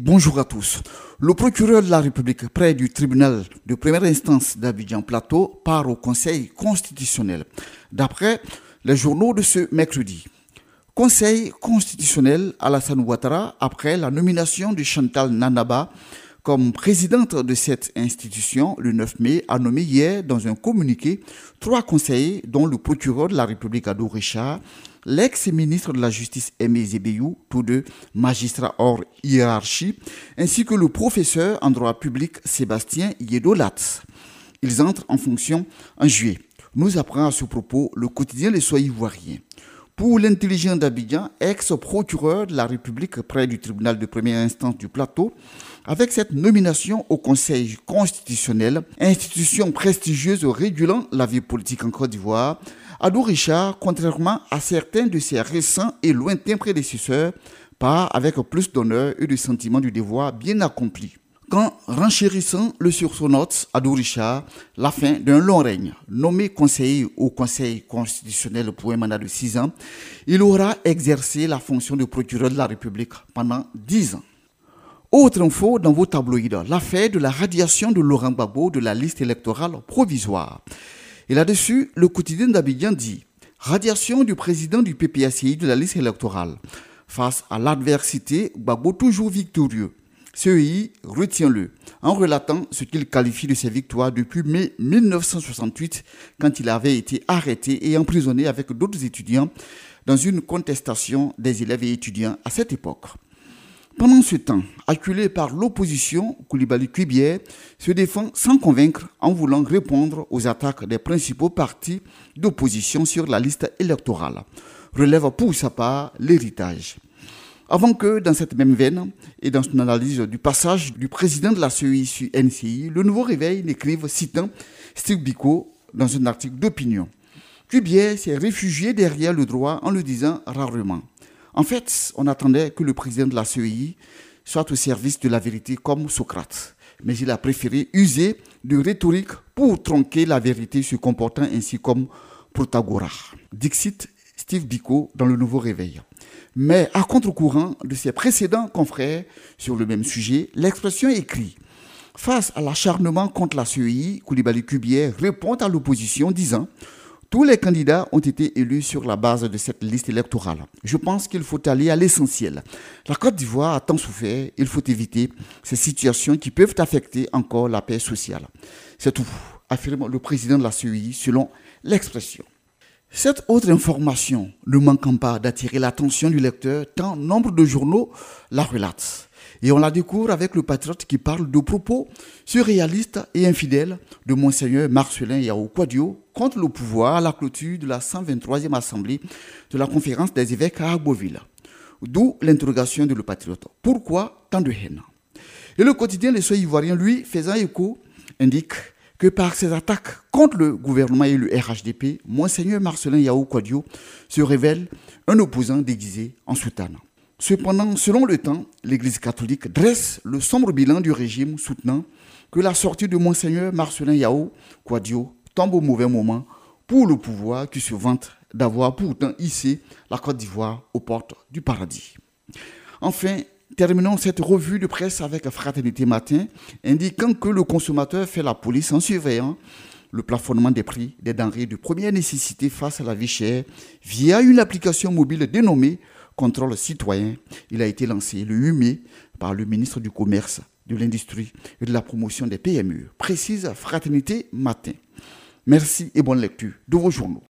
bonjour à tous. Le procureur de la République près du tribunal de première instance d'Abidjan Plateau part au Conseil constitutionnel. D'après les journaux de ce mercredi. Conseil constitutionnel Alassane Ouattara, après la nomination de Chantal Nanaba comme présidente de cette institution le 9 mai, a nommé hier dans un communiqué 3 conseillers dont le procureur de la République Ado Richard, l'ex-ministre de la Justice Aimé Zébéyou, tous deux magistrats hors hiérarchie, ainsi que le professeur en droit public Sébastien Yedolat. Ils entrent en fonction en juillet. Nous apprend à ce propos le quotidien Les Sois Ivoiriens. Pour l'intelligent d'Abidjan, ex-procureur de la République près du tribunal de première instance du Plateau, avec cette nomination au Conseil constitutionnel, institution prestigieuse régulant la vie politique en Côte d'Ivoire, Ado Richard, contrairement à certains de ses récents et lointains prédécesseurs, part avec plus d'honneur et de sentiment du devoir bien accompli. Qu'en renchérissant le sursaut note Ado Richard la fin d'un long règne, nommé conseiller au Conseil constitutionnel pour un mandat de 6 ans, il aura exercé la fonction de procureur de la République pendant 10 ans. Autre info dans vos tabloïds, l'affaire de la radiation de Laurent Gbagbo de la liste électorale provisoire. Et là-dessus, le quotidien d'Abidjan dit « Radiation du président du PPACI de la liste électorale. Face à l'adversité, Gbagbo toujours victorieux. CEI retient-le, en relatant ce qu'il qualifie de ses victoires depuis mai 1968, quand il avait été arrêté et emprisonné avec d'autres étudiants dans une contestation des élèves et étudiants à cette époque. Pendant ce temps, acculé par l'opposition, Coulibaly Kuibier se défend sans convaincre en voulant répondre aux attaques des principaux partis d'opposition sur la liste électorale. Relève pour sa part l'héritage. Avant que, dans cette même veine, et dans son analyse du passage du président de la CEI sur NCI, le Nouveau Réveil n'écrive, citant Steve Biko dans un article d'opinion. Kuibier s'est réfugié derrière le droit en le disant rarement. En fait, on attendait que le président de la CEI soit au service de la vérité comme Socrate. Mais il a préféré user de rhétorique pour tronquer la vérité, se comportant ainsi comme Protagoras. Dixit Steve Biko dans le Nouveau Réveil. Mais à contre-courant de ses précédents confrères sur le même sujet, l'expression écrit « Face à l'acharnement contre la CEI, Coulibaly Kuibier répond à l'opposition disant « Tous les candidats ont été élus sur la base de cette liste électorale. Je pense qu'il faut aller à l'essentiel. La Côte d'Ivoire a tant souffert, il faut éviter ces situations qui peuvent affecter encore la paix sociale. » C'est tout, affirme le président de la CEI selon l'expression. Cette autre information ne manquant pas d'attirer l'attention du lecteur, tant nombre de journaux la relatent. Et on la découvre avec le patriote qui parle de propos surréalistes et infidèles de Monseigneur Marcelin Yao Kwadio contre le pouvoir à la clôture de la 123e assemblée de la conférence des évêques à Agboville. D'où l'interrogation de le patriote. Pourquoi tant de haine? Et le quotidien Les Sois Ivoiriens, lui, faisant écho, indique que par ses attaques contre le gouvernement et le RHDP, Monseigneur Marcelin Yao Kwadio se révèle un opposant déguisé en soutane. Cependant, selon le temps, l'Église catholique dresse le sombre bilan du régime soutenant que la sortie de Monseigneur Marcelin Yao Kwadio tombe au mauvais moment pour le pouvoir qui se vante d'avoir pourtant hissé la Côte d'Ivoire aux portes du paradis. Enfin, terminons cette revue de presse avec Fraternité Matin, indiquant que le consommateur fait la police en surveillant le plafonnement des prix des denrées de première nécessité face à la vie chère via une application mobile dénommée Contrôle citoyen. Il a été lancé le 8 mai par le ministre du Commerce, de l'Industrie et de la Promotion des PME, précise Fraternité Matin. Merci et bonne lecture de vos journaux.